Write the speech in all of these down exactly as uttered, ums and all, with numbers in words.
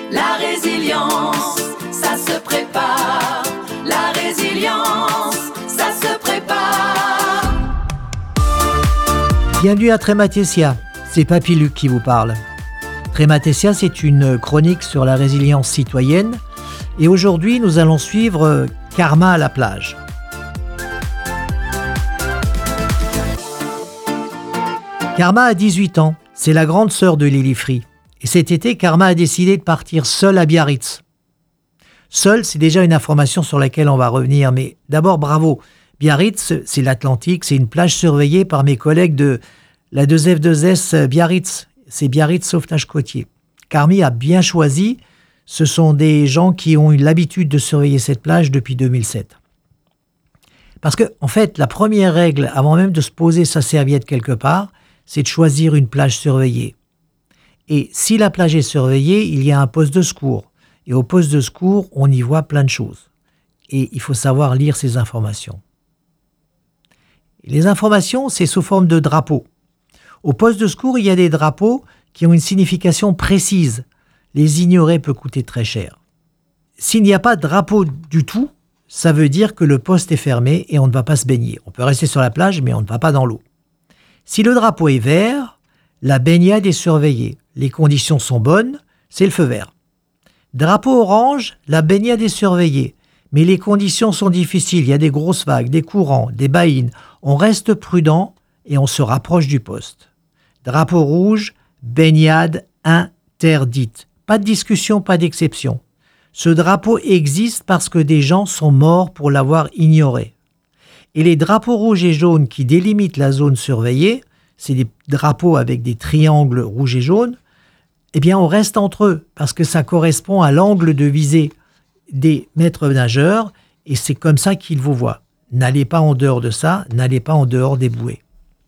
La résilience, ça se prépare. La résilience, ça se prépare. Bienvenue à Trémathesia, c'est Papy Luc qui vous parle. Trémathesia, c'est une chronique sur la résilience citoyenne. Et aujourd'hui, nous allons suivre Karma à la plage. Karma a dix-huit ans, c'est la grande sœur de Lily Free. Et cet été, Karma a décidé de partir seule à Biarritz. Seule, c'est déjà une information sur laquelle on va revenir, mais d'abord, bravo. Biarritz, c'est l'Atlantique, c'est une plage surveillée par mes collègues de la deux F deux S Biarritz. C'est Biarritz Sauvetage Côtier. Karma a bien choisi, ce sont des gens qui ont eu l'habitude de surveiller cette plage depuis deux mille sept. Parce que, en fait, la première règle, avant même de se poser sa serviette quelque part, c'est de choisir une plage surveillée. Et si la plage est surveillée, il y a un poste de secours. Et au poste de secours, on y voit plein de choses. Et il faut savoir lire ces informations. Les informations, c'est sous forme de drapeaux. Au poste de secours, il y a des drapeaux qui ont une signification précise. Les ignorer peut coûter très cher. S'il n'y a pas de drapeau du tout, ça veut dire que le poste est fermé et on ne va pas se baigner. On peut rester sur la plage, mais on ne va pas dans l'eau. Si le drapeau est vert, la baignade est surveillée. Les conditions sont bonnes, c'est le feu vert. Drapeau orange, la baignade est surveillée. Mais les conditions sont difficiles, il y a des grosses vagues, des courants, des baïnes. On reste prudent et on se rapproche du poste. Drapeau rouge, baignade interdite. Pas de discussion, pas d'exception. Ce drapeau existe parce que des gens sont morts pour l'avoir ignoré. Et les drapeaux rouges et jaunes qui délimitent la zone surveillée, c'est des drapeaux avec des triangles rouges et jaunes, eh bien on reste entre eux parce que ça correspond à l'angle de visée des maîtres nageurs et c'est comme ça qu'ils vous voient. N'allez pas en dehors de ça, n'allez pas en dehors des bouées.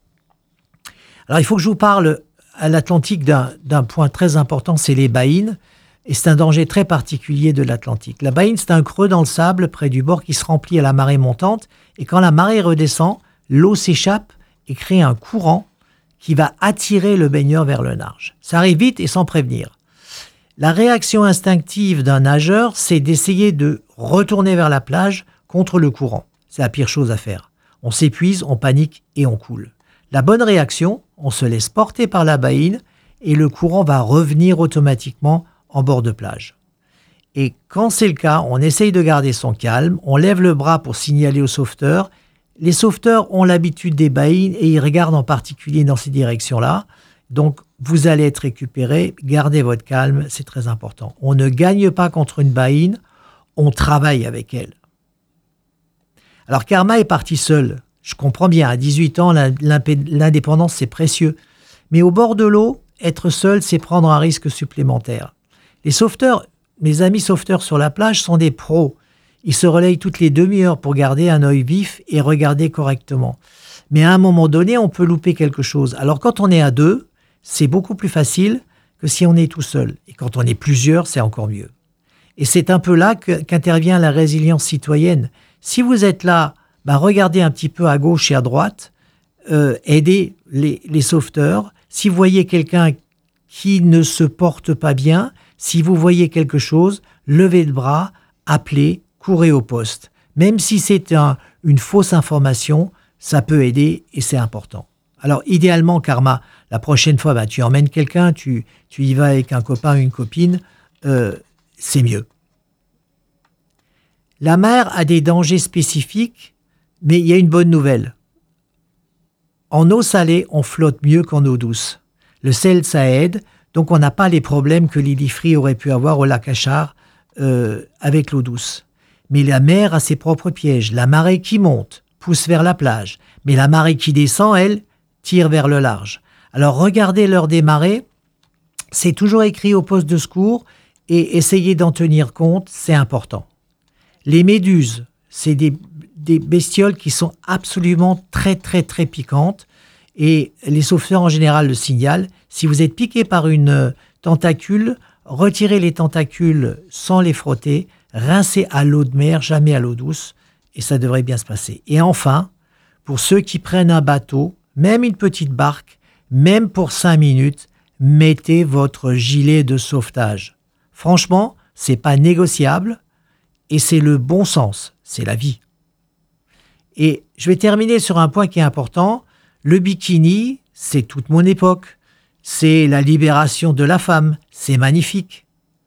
Alors il faut que je vous parle à l'Atlantique d'un, d'un point très important, c'est les baïnes. Et c'est un danger très particulier de l'Atlantique. La baïne, c'est un creux dans le sable près du bord qui se remplit à la marée montante. Et quand la marée redescend, l'eau s'échappe et crée un courant qui va attirer le baigneur vers le large. Ça arrive vite et sans prévenir. La réaction instinctive d'un nageur, c'est d'essayer de retourner vers la plage contre le courant. C'est la pire chose à faire. On s'épuise, on panique et on coule. La bonne réaction, on se laisse porter par la baïne et le courant va revenir automatiquement en bord de plage. Et quand c'est le cas, on essaye de garder son calme, on lève le bras pour signaler aux sauveteurs. Les sauveteurs ont l'habitude des baïnes et ils regardent en particulier dans ces directions-là. Donc, vous allez être récupéré, gardez votre calme, c'est très important. On ne gagne pas contre une baïne, on travaille avec elle. Alors, Karma est partie seule. Je comprends bien, à dix-huit ans, l'indépendance, c'est précieux. Mais au bord de l'eau, être seul, c'est prendre un risque supplémentaire. Les sauveteurs, mes amis sauveteurs sur la plage sont des pros. Ils se relayent toutes les demi-heures pour garder un œil vif et regarder correctement. Mais à un moment donné, on peut louper quelque chose. Alors quand on est à deux, c'est beaucoup plus facile que si on est tout seul. Et quand on est plusieurs, c'est encore mieux. Et c'est un peu là que, qu'intervient la résilience citoyenne. Si vous êtes là, bah regardez un petit peu à gauche et à droite, euh, aidez les, les sauveteurs. Si vous voyez quelqu'un qui ne se porte pas bien, si vous voyez quelque chose, levez le bras, appelez, courez au poste. Même si c'est un, une fausse information, ça peut aider et c'est important. Alors, idéalement, Karma, la prochaine fois, bah, tu emmènes quelqu'un, tu, tu y vas avec un copain ou une copine, euh, c'est mieux. La mer a des dangers spécifiques, mais il y a une bonne nouvelle. En eau salée, on flotte mieux qu'en eau douce. Le sel, ça aide. Donc, on n'a pas les problèmes que Lily Free aurait pu avoir au lac Achard euh, avec l'eau douce. Mais la mer a ses propres pièges. La marée qui monte pousse vers la plage. Mais la marée qui descend, elle, tire vers le large. Alors, regardez l'heure des marées. C'est toujours écrit au poste de secours et essayez d'en tenir compte, c'est important. Les méduses, c'est des, des bestioles qui sont absolument très, très, très piquantes. Et les sauveteurs, en général, le signalent. Si vous êtes piqué par une tentacule, retirez les tentacules sans les frotter, rincez à l'eau de mer, jamais à l'eau douce, et ça devrait bien se passer. Et enfin, pour ceux qui prennent un bateau, même une petite barque, même pour cinq minutes, mettez votre gilet de sauvetage. Franchement, c'est pas négociable et c'est le bon sens, c'est la vie. Et je vais terminer sur un point qui est important. Le bikini, c'est toute mon époque. C'est la libération de la femme. C'est magnifique.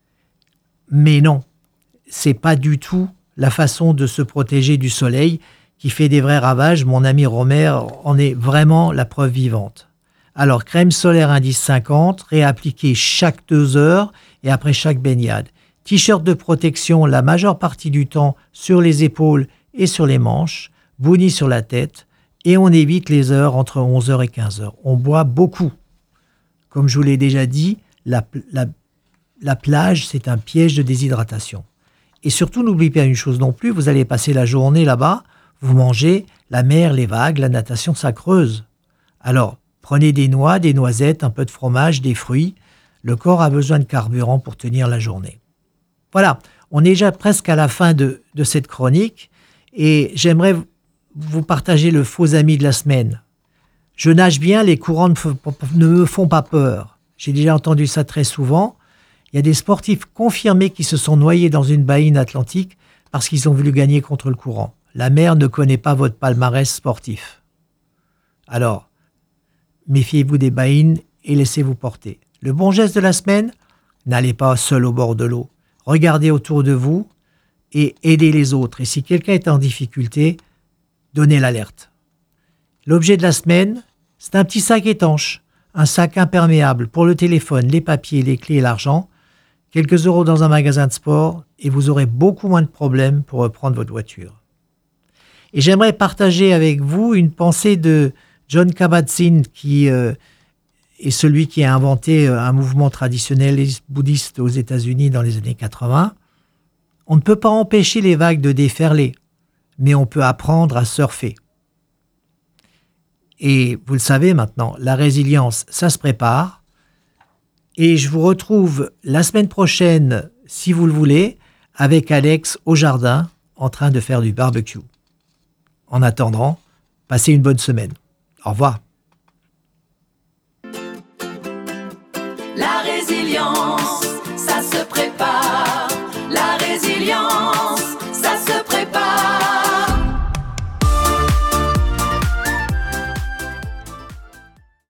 Mais non, c'est pas du tout la façon de se protéger du soleil qui fait des vrais ravages. Mon ami Romer en est vraiment la preuve vivante. Alors, crème solaire indice cinquante, réappliquée chaque deux heures et après chaque baignade. T-shirt de protection la majeure partie du temps sur les épaules et sur les manches. Bouillie sur la tête. Et on évite les heures entre onze heures et quinze heures. On boit beaucoup. Comme je vous l'ai déjà dit, la, la, la plage, c'est un piège de déshydratation. Et surtout, n'oubliez pas une chose non plus, vous allez passer la journée là-bas, vous mangez, la mer, les vagues, la natation, ça creuse. Alors, prenez des noix, des noisettes, un peu de fromage, des fruits. Le corps a besoin de carburant pour tenir la journée. Voilà, on est déjà presque à la fin de, de cette chronique et j'aimerais vous partager le faux ami de la semaine. Je nage bien, les courants ne, f- ne me font pas peur. J'ai déjà entendu ça très souvent. Il y a des sportifs confirmés qui se sont noyés dans une baïne atlantique parce qu'ils ont voulu gagner contre le courant. La mer ne connaît pas votre palmarès sportif. Alors, méfiez-vous des baïnes et laissez-vous porter. Le bon geste de la semaine, n'allez pas seul au bord de l'eau. Regardez autour de vous et aidez les autres. Et si quelqu'un est en difficulté, donnez l'alerte. L'objet de la semaine, c'est un petit sac étanche, un sac imperméable pour le téléphone, les papiers, les clés et l'argent. Quelques euros dans un magasin de sport et vous aurez beaucoup moins de problèmes pour reprendre votre voiture. Et j'aimerais partager avec vous une pensée de Jon Kabat-Zinn, qui euh, est celui qui a inventé un mouvement traditionnel bouddhiste aux États-Unis dans les années quatre-vingts. On ne peut pas empêcher les vagues de déferler, mais on peut apprendre à surfer. Et vous le savez maintenant, la résilience, ça se prépare. Et je vous retrouve la semaine prochaine, si vous le voulez, avec Alex au jardin, en train de faire du barbecue. En attendant, passez une bonne semaine. Au revoir.